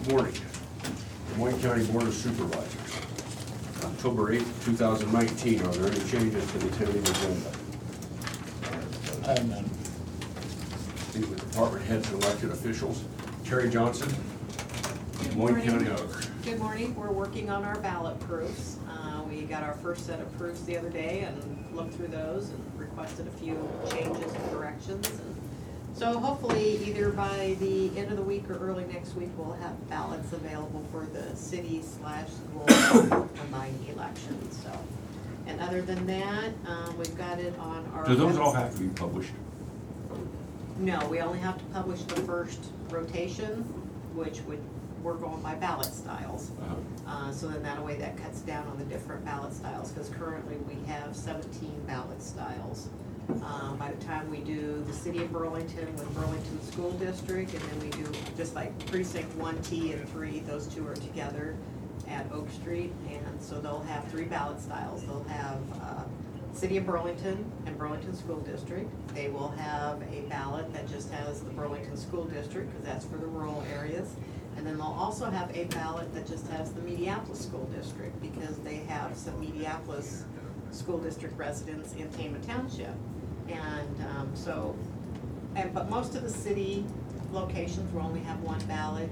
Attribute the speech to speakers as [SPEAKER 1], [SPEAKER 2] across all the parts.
[SPEAKER 1] Good morning. Des Moines County Board of Supervisors. October 8th, 2019. Are there any changes to the tentative agenda?
[SPEAKER 2] I have none.
[SPEAKER 1] Meet with department heads and elected officials. Terry Johnson, Des Moines County Auditor.
[SPEAKER 3] Good morning. We're working on our ballot proofs. We got our first set of proofs the other day and looked through those and requested a few changes and corrections. So hopefully either by the end of the week or early next week, we'll have ballots available for the city/school combined elections. So, and other than that, we've got it on our.
[SPEAKER 1] Do those all
[SPEAKER 3] website.
[SPEAKER 1] have to be published?
[SPEAKER 3] No, we only have to publish the first rotation, which we're going by ballot styles. So then that way that cuts down on the different ballot styles, because currently we have 17 ballot styles. By the time we do the city of Burlington with Burlington School District, and then we do just like precinct 1T and 3, those two are together at Oak Street, and so they'll have 3 ballot styles. They'll have City of Burlington and Burlington School District. They will have a ballot that just has the Burlington School District, because that's for the rural areas. And then they'll also have a ballot that just has the Mediapolis School District, because they have some Mediapolis School District residents in Tama Township. And but most of the city locations will only have one ballot.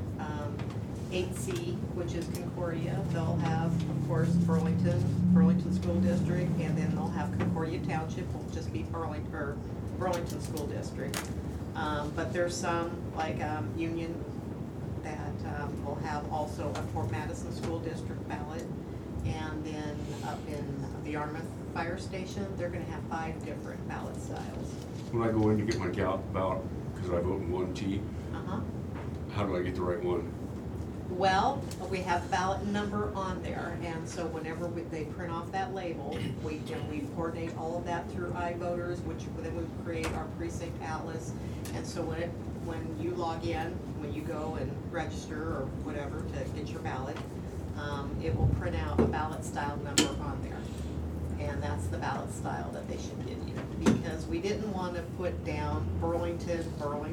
[SPEAKER 3] 8C, which is Concordia, they'll have, of course, Burlington School District, and then they'll have Concordia Township, will just be Burlington School District. But there's some, like Union, that will have also a Fort Madison School District ballot. And then up in the Yarmouth Fire Station, they're gonna have 5 different ballot styles.
[SPEAKER 1] When I go in to get my ballot, because I vote in 1T, how do I get the right one?
[SPEAKER 3] Well, we have ballot number on there, and so whenever they print off that label, we coordinate all of that through iVoters, which then we create our precinct atlas. And so when you log in, when you go and register or whatever to get your ballot, it will print out a ballot style number on there. And that's the ballot style that they should give you, because we didn't want to put down Burlington,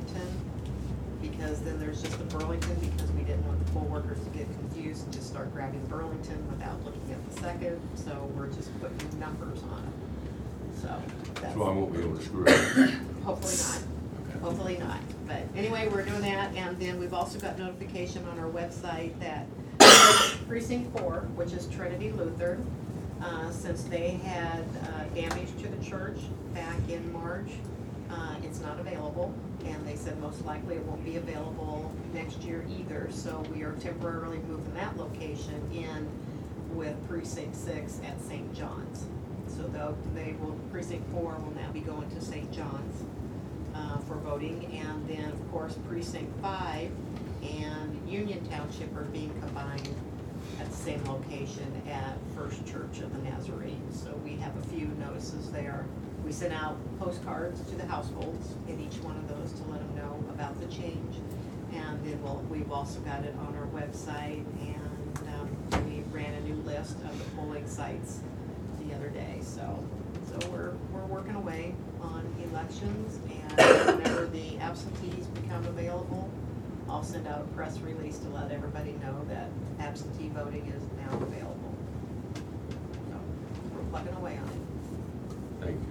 [SPEAKER 3] because then there's just the Burlington, because we didn't want the poll workers to get confused and just start grabbing Burlington without looking at the second, so we're just putting numbers on it. So that's.
[SPEAKER 1] So I won't be able to screw it up.
[SPEAKER 3] Hopefully not.
[SPEAKER 1] Okay.
[SPEAKER 3] Hopefully not. But anyway, we're doing that, and then we've also got notification on our website that Precinct 4, which is Trinity Lutheran, since they had damage to the church back in March, it's not available, and they said most likely it won't be available next year either, so we are temporarily moving that location in with Precinct 6 at St. John's. So Precinct 4 will now be going to St. John's for voting, and then of course Precinct 5 and Union Township are being combined at the same location at First Church of the Nazarene. So we have a few notices there. We sent out postcards to the households in each one of those to let them know about the change. And then we've also got it on our website, and we ran a new list of the polling sites the other day. So we're working away on elections, and whenever the absentees become available, I'll send out a press release to let everybody know that absentee voting is now available. So we're plugging away on it.
[SPEAKER 1] Thank you.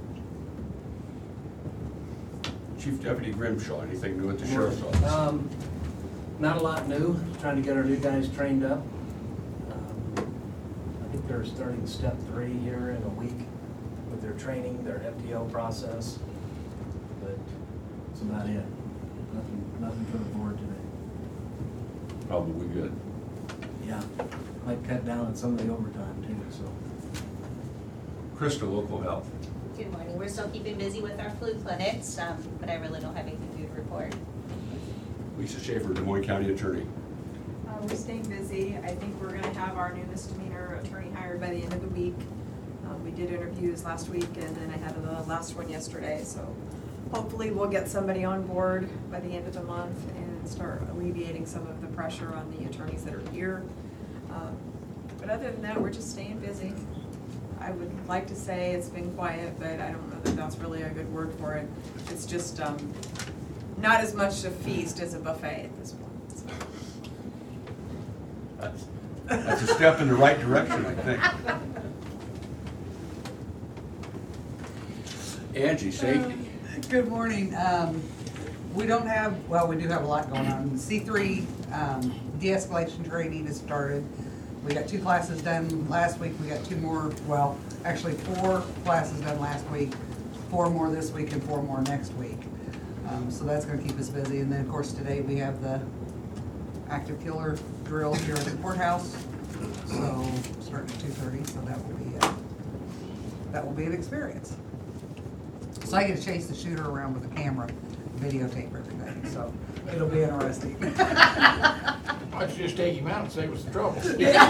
[SPEAKER 1] Chief Deputy Grimshaw, anything new at the Sheriff's Office?
[SPEAKER 2] Not a lot new, trying to get our new guys trained up. I think they're starting step 3 here in a week with their training, their FTO process, but that's about it. Nothing for the board today.
[SPEAKER 1] Probably good.
[SPEAKER 2] Yeah, might cut down on some of the overtime too, so.
[SPEAKER 1] Krista, Local Health.
[SPEAKER 4] Good morning. We're still keeping busy with our flu clinics, but I really don't have anything new to report.
[SPEAKER 1] Lisa Schaefer, Des Moines County Attorney.
[SPEAKER 5] We're staying busy. I think we're going to have our new misdemeanor attorney hired by the end of the week. We did interviews last week, and then I had the last one yesterday, so hopefully we'll get somebody on board by the end of the month and start alleviating some of the pressure on the attorneys that are here. But other than that, we're just staying busy. I would like to say it's been quiet, but I don't know that that's really a good word for it. It's just not as much a feast as a buffet at this point. So.
[SPEAKER 1] That's a step in the right direction, I think. Angie, safety.
[SPEAKER 6] Good morning. We don't have, well, we do have a lot going on. C3 de-escalation training has started. We got 2 classes done last week. We got 2 more, well, actually 4 classes done last week, 4 more this week and 4 more next week. So that's gonna keep us busy. And then, of course, today we have the active killer drill here at the courthouse. So starting at 2:30, so that will be an experience. So I get to chase the shooter around with a camera, videotape everything, so it'll be interesting.
[SPEAKER 7] Why don't you just take him out and save us the trouble?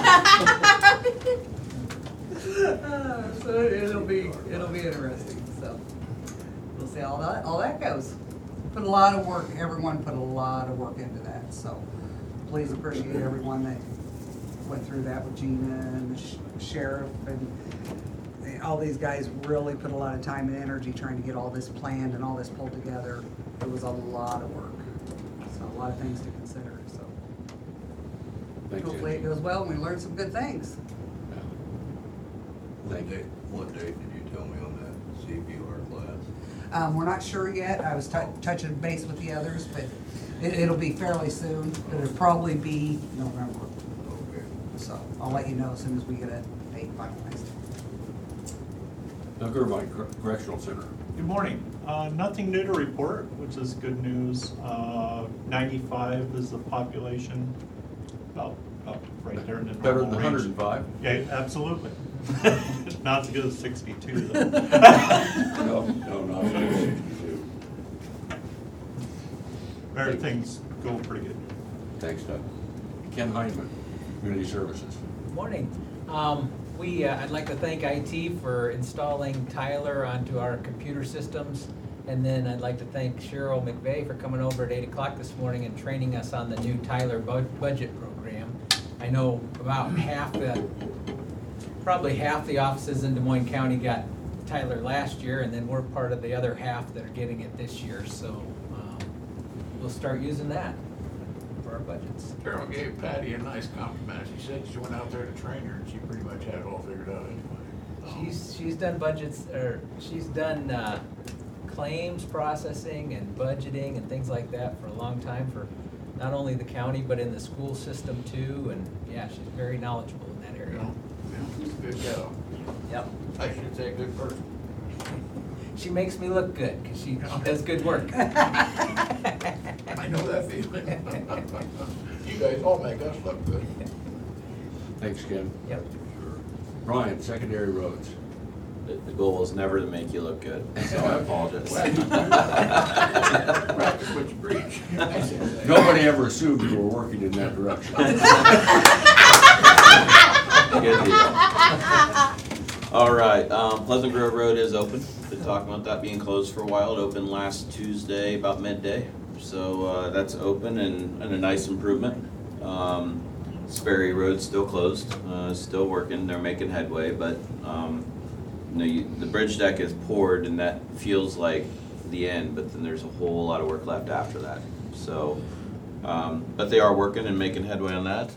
[SPEAKER 6] So it'll be interesting, so we'll see how all that goes. Put a lot of work, everyone put a lot of work into that, so please appreciate everyone that went through that with Gina and the sheriff and all these guys really put a lot of time and energy trying to get all this planned and all this pulled together. It was a lot of work, so a lot of things to consider, so.
[SPEAKER 1] Thank you.
[SPEAKER 6] Hopefully it goes well and we learn some good things.
[SPEAKER 1] Thank you.
[SPEAKER 8] What date did you tell me on that CPR class?
[SPEAKER 6] We're not sure yet. I was touching base with the others, but it'll be fairly soon. It'll probably be November.
[SPEAKER 8] Okay.
[SPEAKER 6] So I'll let you know as soon as we get a date finalized.
[SPEAKER 1] Doug Irvine, Correctional Center.
[SPEAKER 9] Good morning. Nothing new to report, which is good news. 95 is the population, about right there in the
[SPEAKER 1] Better than
[SPEAKER 9] normal range.
[SPEAKER 1] 105?
[SPEAKER 9] Yeah, absolutely. Not as good as 62 though.
[SPEAKER 1] No, not 62.
[SPEAKER 9] Everything's going pretty good.
[SPEAKER 1] Thanks, Doug. Ken Heinman, Community Services.
[SPEAKER 10] Morning. I'd like to thank IT for installing Tyler onto our computer systems. And then I'd like to thank Cheryl McVeigh for coming over at 8 o'clock this morning and training us on the new Tyler budget program. I know about probably half the offices in Des Moines County got Tyler last year, and then we're part of the other half that are getting it this year. So we'll start using that for our budgets.
[SPEAKER 7] Carol gave Patty a nice compliment. She said she went out there to train her and she pretty much had it all figured out anyway.
[SPEAKER 10] She's done budgets, or she's done claims processing and budgeting and things like that for a long time for not only the county but in the school system too. And yeah, she's very knowledgeable in that area.
[SPEAKER 7] Good gal.
[SPEAKER 10] Yep.
[SPEAKER 7] I should say good person.
[SPEAKER 10] She makes me look good because she does good work.
[SPEAKER 7] I know that feeling. You guys all make us look good.
[SPEAKER 1] Thanks, Ken.
[SPEAKER 10] Yep.
[SPEAKER 1] Brian, Secondary Roads.
[SPEAKER 8] The goal is never to make you look good, so I apologize.
[SPEAKER 7] Practice what you preach. I say that.
[SPEAKER 1] Nobody ever assumed you were working in that direction.
[SPEAKER 8] Good deal. All right, Pleasant Grove Road is open. Been talking about that being closed for a while. It opened last Tuesday, about midday. So that's open and a nice improvement. Sperry Road's still closed, still working. They're making headway, but the bridge deck is poured, and that feels like the end. But then there's a whole lot of work left after that. So, but they are working and making headway on that.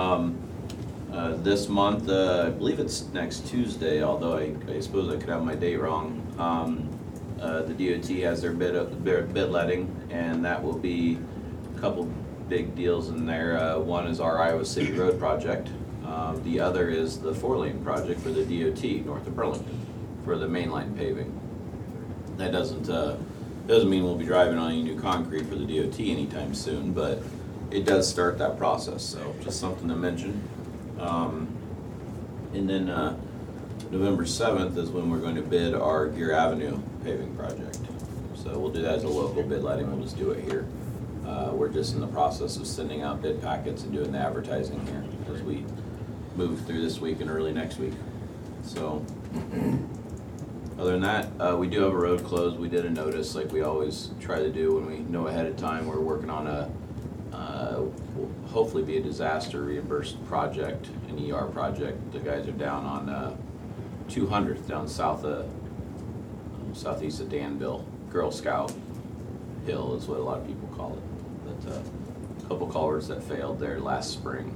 [SPEAKER 8] This month, I believe it's next Tuesday, although I suppose I could have my date wrong. The DOT has their bid letting, and that will be a couple big deals in there. One is our Iowa City Road project. The other is the 4-lane project for the DOT north of Burlington for the mainline paving. That doesn't mean we'll be driving on any new concrete for the DOT anytime soon, but it does start that process. So just something to mention. And then November 7th is when we're going to bid our Gear Avenue paving project. So we'll do that as a local bid letting. We'll just do it here. We're just in the process of sending out bid packets and doing the advertising here as we move through this week and early next week. So other than that, we do have a road closed. We did a notice like we always try to do when we know ahead of time. We're working on will hopefully be a disaster reimbursed project, an ER project. The guys are down on 200th down southeast of Danville. Girl Scout Hill is what a lot of people call it. But a couple culverts that failed there last spring,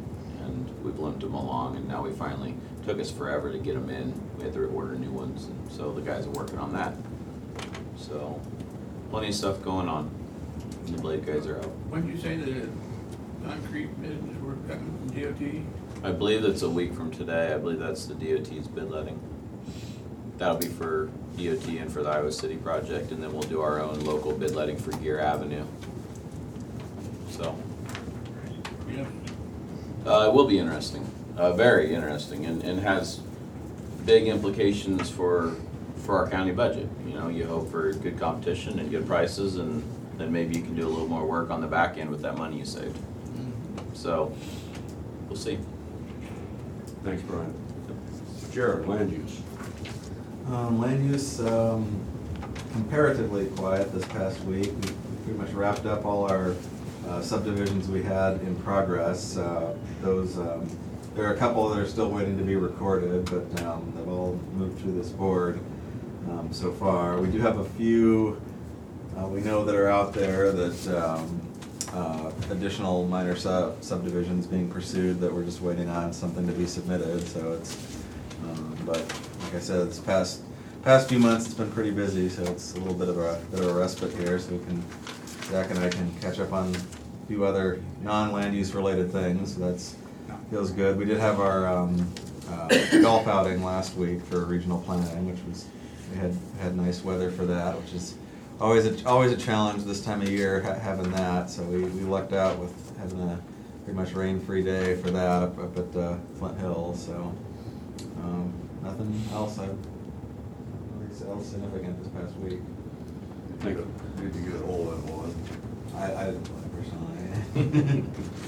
[SPEAKER 8] and we've limped them along, and now we finally, took us forever to get them in. We had to order new ones, and so the guys are working on that. So, plenty of stuff going on. The blade guys are out.
[SPEAKER 7] When did you say the concrete bids were coming from DOT?
[SPEAKER 8] I believe that's a week from today. I believe that's the DOT's bid letting. That'll be for DOT and for the Iowa City project, and then we'll do our own local bid letting for Gear Avenue. So,
[SPEAKER 7] Yeah.
[SPEAKER 8] it will be interesting, very interesting, and has big implications for our county budget. You know, you hope for good competition and good prices, and then maybe you can do a little more work on the back end with that money you saved. So, we'll see.
[SPEAKER 1] Thanks, Brian. Jared, land use.
[SPEAKER 11] Land use, comparatively quiet this past week. We pretty much wrapped up all our subdivisions we had in progress. There are a couple that are still waiting to be recorded, but they've all moved through this board so far. We do have a few we know that are out there that additional minor subdivisions being pursued that we're just waiting on something to be submitted. So it's, but like I said, this past few months it's been pretty busy, so it's a little bit of a respite here, so Zach and I can catch up on a few other non-land use related things. So that's feels good. We did have our golf outing last week for regional planning, which was we had nice weather for that, which is always a challenge this time of year having that. So we lucked out with having a pretty much rain-free day for that up at Flint Hill. So nothing else else significant this past week.
[SPEAKER 1] Thank you.
[SPEAKER 11] Did you get all in one? I didn't play personally.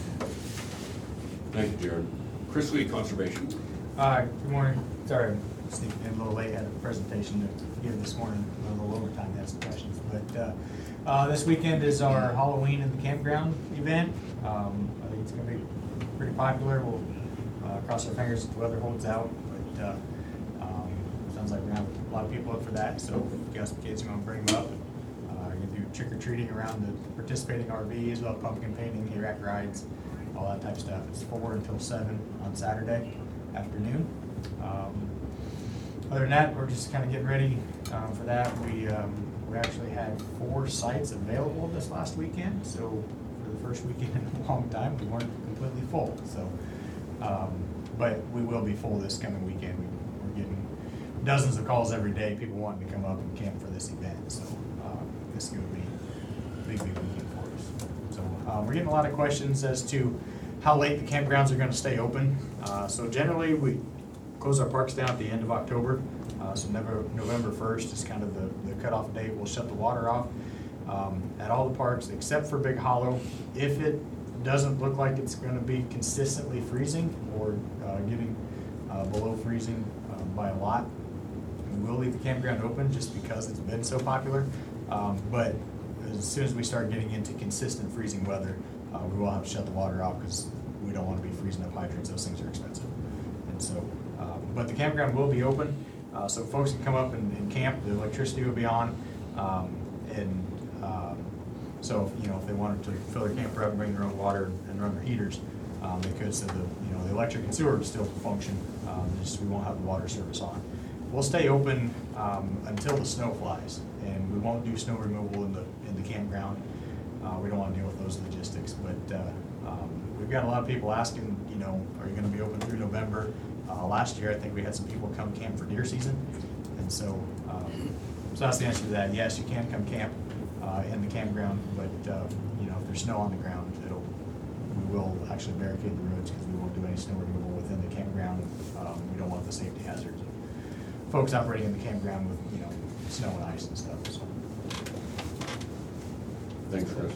[SPEAKER 1] Thank you, Jared. Chris Lee, Conservation.
[SPEAKER 12] Good morning. Sorry, I'm sneaking in a little late. I had a presentation to give this morning, a little overtime to ask some questions. But this weekend is our Halloween in the campground event. I think it's going to be pretty popular. We'll cross our fingers if the weather holds out. But sounds like we're going to have a lot of people up for that. So if you got some kids, you want to bring them up. You can do trick-or-treating around the participating RVs, we'll have pumpkin painting, hayride rides, all that type of stuff. It's 4 until 7 on Saturday afternoon. Other than that, we're just kind of getting ready for that. We actually had 4 sites available this last weekend, so for the first weekend in a long time, we weren't completely full. So, but we will be full this coming weekend. We're getting dozens of calls every day, people wanting to come up and camp for this event. So this is going to be a big weekend for us. So we're getting a lot of questions as to how late the campgrounds are going to stay open. So generally, we close our parks down at the end of October. So November 1st is kind of the cutoff date. We'll shut the water off at all the parks except for Big Hollow. If it doesn't look like it's going to be consistently freezing or getting below freezing by a lot, we will leave the campground open just because it's been so popular. But as soon as we start getting into consistent freezing weather, we will have to shut the water off because we don't want to be freezing up hydrants. Those things are expensive. And so, but the campground will be open, so folks can come up and camp. The electricity will be on, so if they wanted to fill their camper up and bring their own water and run their heaters, they could. So the electric and sewer would still function. Just we won't have the water service on. We'll stay open until the snow flies, and we won't do snow removal in the campground. We don't want to deal with those logistics, but we've got a lot of people asking, are you going to be open through November? Last year, I think we had some people come camp for deer season, and so that's the answer to that. Yes, you can come camp in the campground, but if there's snow on the ground, we will actually barricade the roads because we won't do any snow removal within the campground. We don't want the safety hazards of folks operating in the campground with snow and ice and stuff. So.
[SPEAKER 1] Thanks, Chris.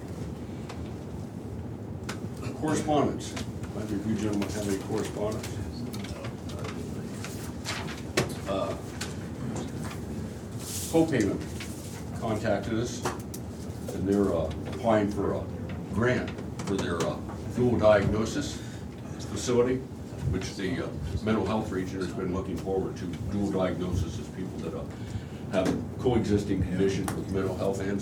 [SPEAKER 1] Correspondence. Either of you gentlemen have any correspondence? Hope Haven contacted us, and they're applying for a grant for their dual diagnosis facility, which the mental health region has been looking forward to. Dual diagnosis is people that have coexisting conditions with mental health and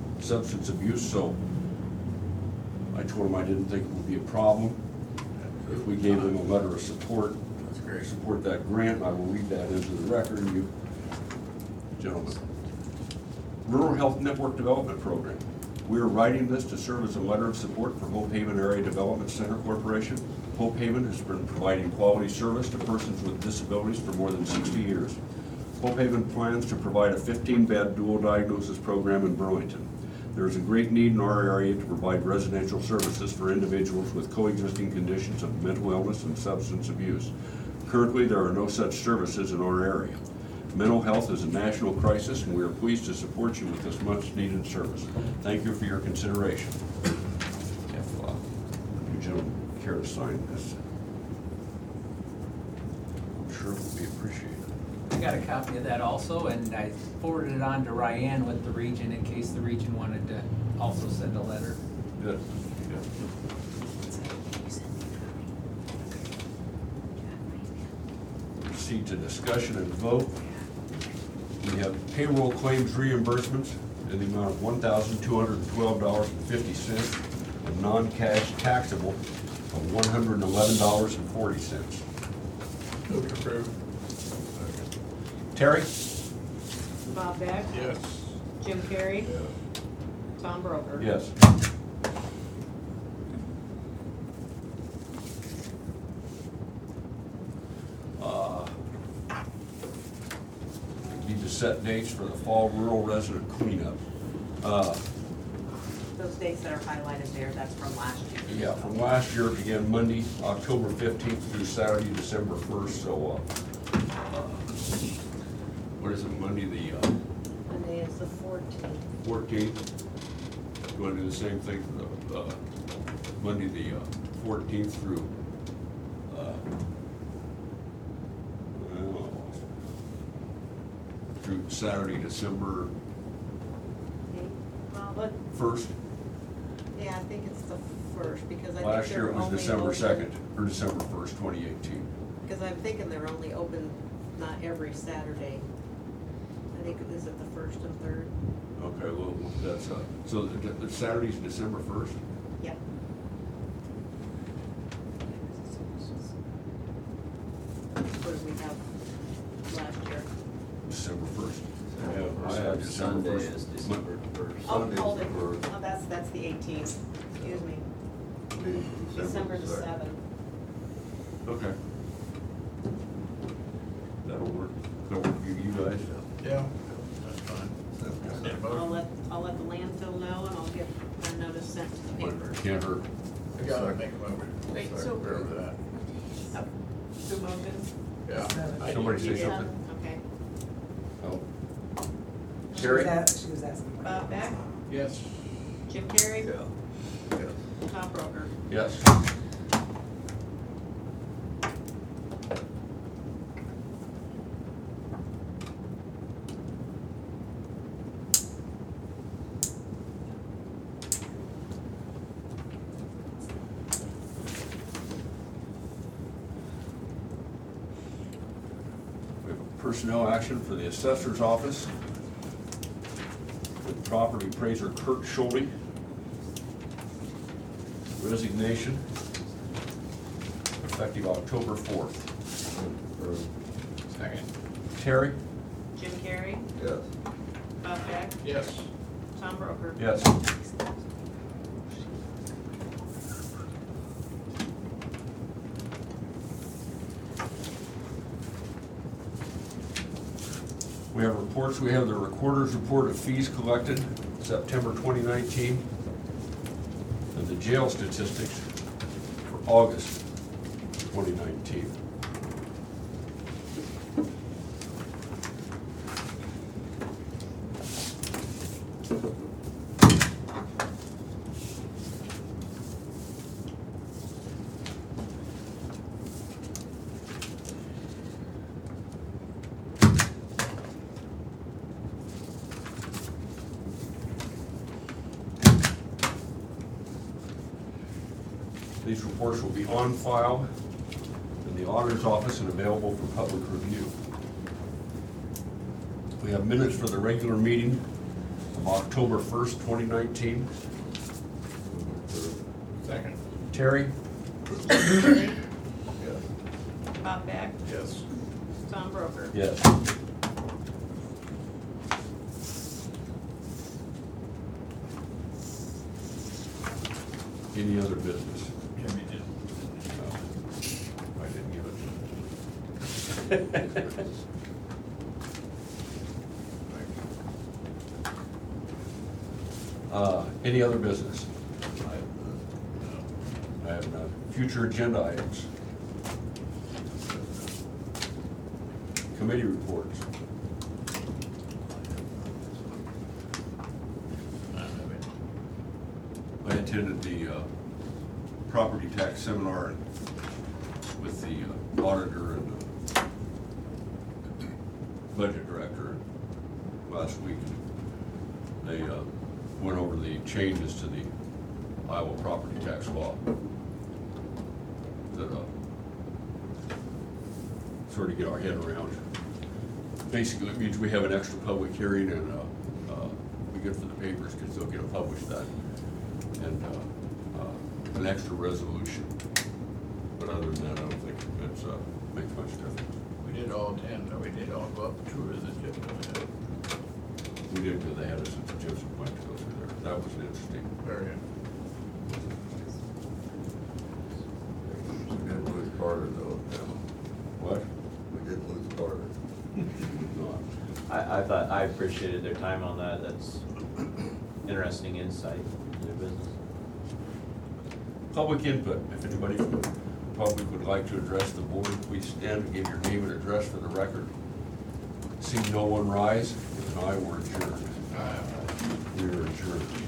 [SPEAKER 1] substance abuse. So I told them I didn't think it would be a problem. if we gave them a letter of support,
[SPEAKER 7] That's great.
[SPEAKER 1] support that grant, I will read that into the record, you gentlemen. Rural Health Network Development Program. We are writing this to serve as a letter of support for Hope Haven Area Development Center Corporation. Hope Haven has been providing quality service to persons with disabilities for more than 60 years. Hope Haven plans to provide a 15-bed dual diagnosis program in Burlington. There is a great need in our area to provide residential services for individuals with coexisting conditions of mental illness and substance abuse. Currently, there are no such services in our area. Mental health is a national crisis, and we are pleased to support you with this much-needed service. Thank you for your consideration. If you gentlemen care to sign this, I'm sure it will be appreciated.
[SPEAKER 10] I got a copy of that also, and I forwarded it on to Ryan with the region in case the region wanted to also send a letter.
[SPEAKER 1] Good. Proceed to discussion and vote. We have payroll claims reimbursements in the amount of $1,212.50 and non-cash taxable of $111.40.
[SPEAKER 7] Move to approve.
[SPEAKER 1] Terry?
[SPEAKER 3] Bob Beck?
[SPEAKER 7] Yes.
[SPEAKER 3] Jim Carrey? Tom Broker?
[SPEAKER 1] Yes. Need to set dates for the fall rural resident cleanup.
[SPEAKER 3] Those dates that are highlighted there, that's from last year.
[SPEAKER 1] Yeah, from last year, it began Monday, October 15th through Saturday, December 1st, so, what is it, Monday the
[SPEAKER 3] Monday is the 14th.
[SPEAKER 1] 14th? You want to do the same thing for the, Monday the 14th through, well, through Saturday, December
[SPEAKER 3] Okay. Well, but,
[SPEAKER 1] 1st?
[SPEAKER 3] yeah, I think it's the first, because I think
[SPEAKER 1] Last year
[SPEAKER 3] they're
[SPEAKER 1] it was
[SPEAKER 3] only
[SPEAKER 1] December
[SPEAKER 3] open-
[SPEAKER 1] 2nd, or December 1st, 2018.
[SPEAKER 3] Because I'm thinking they're only open not every Saturday. I think, is it the first and third?
[SPEAKER 1] Okay, well, that's, so the Saturday's December 1st?
[SPEAKER 3] Yep. What did we have last year?
[SPEAKER 1] December 1st. I
[SPEAKER 8] So
[SPEAKER 1] have December
[SPEAKER 8] Sunday
[SPEAKER 1] 1st.
[SPEAKER 8] is December 1st.
[SPEAKER 3] Oh, hold it. Oh, that's the 18th. Excuse me. December the 7th.
[SPEAKER 1] Okay. That'll work. That'll work for you guys?
[SPEAKER 7] Yeah, that's fine. Need a
[SPEAKER 3] I'll
[SPEAKER 7] motion?
[SPEAKER 3] let the landfill know, and I'll get a notice sent to the paper.
[SPEAKER 1] Can't hurt.
[SPEAKER 7] I gotta make a motion.
[SPEAKER 3] Wait,
[SPEAKER 7] So,
[SPEAKER 3] so-
[SPEAKER 7] wherever that.
[SPEAKER 3] Oh, Who moved it?
[SPEAKER 7] Yeah. I
[SPEAKER 1] Somebody
[SPEAKER 7] need
[SPEAKER 1] say
[SPEAKER 7] to-
[SPEAKER 1] something.
[SPEAKER 3] Okay.
[SPEAKER 1] Oh.
[SPEAKER 6] She
[SPEAKER 1] Terry?
[SPEAKER 6] was asking.
[SPEAKER 3] Bob Beck?
[SPEAKER 7] Yes.
[SPEAKER 3] Jim Carrey?
[SPEAKER 7] Yes.
[SPEAKER 3] Tom Broker?
[SPEAKER 1] Yes. We have a personnel action for the assessor's office with property appraiser Kurt Schulte. Resignation effective October 4th.
[SPEAKER 7] Second.
[SPEAKER 1] Terry?
[SPEAKER 3] Jim Carrey?
[SPEAKER 11] Yes.
[SPEAKER 3] Bob Beck?
[SPEAKER 7] Yes.
[SPEAKER 3] Tom Broker?
[SPEAKER 1] Yes. We have reports. We have the recorder's report of fees collected September 2019 and the jail statistics for August 2019. These reports will be on file in the auditor's office and available for public review. We have minutes for the regular meeting of October 1st, 2019.
[SPEAKER 7] Second.
[SPEAKER 1] Terry?
[SPEAKER 3] Carrey? Bob Beck,
[SPEAKER 7] Yes.
[SPEAKER 3] Tom Broker.
[SPEAKER 1] Yes. Any other business?
[SPEAKER 7] Jimmy did.
[SPEAKER 1] No, I didn't give it. Any other business? I have none. Future agenda items. Committee reports. I attended the property tax seminar with the auditor and the budget director last week. They went over the changes to the Iowa property tax law that sort of get our head around. Basically, it means we have an extra public hearing and be good for the papers because they'll get it published then. And an extra resolution. But other than that, I don't think it makes much difference.
[SPEAKER 7] We did all attend, or we did all go up to the gym.
[SPEAKER 1] We did do the Addison Gypsum Point to go through there. That was interesting.
[SPEAKER 7] Very good.
[SPEAKER 13] We did lose Carter though.
[SPEAKER 1] What?
[SPEAKER 13] We did lose Carter.
[SPEAKER 8] I thought, I appreciated their time on that. That's interesting insight into their business.
[SPEAKER 1] Public input. If anybody from the public would like to address the board, please stand and give your name and address for the record. Seeing no one rise, if not, we're adjourned. We are adjourned.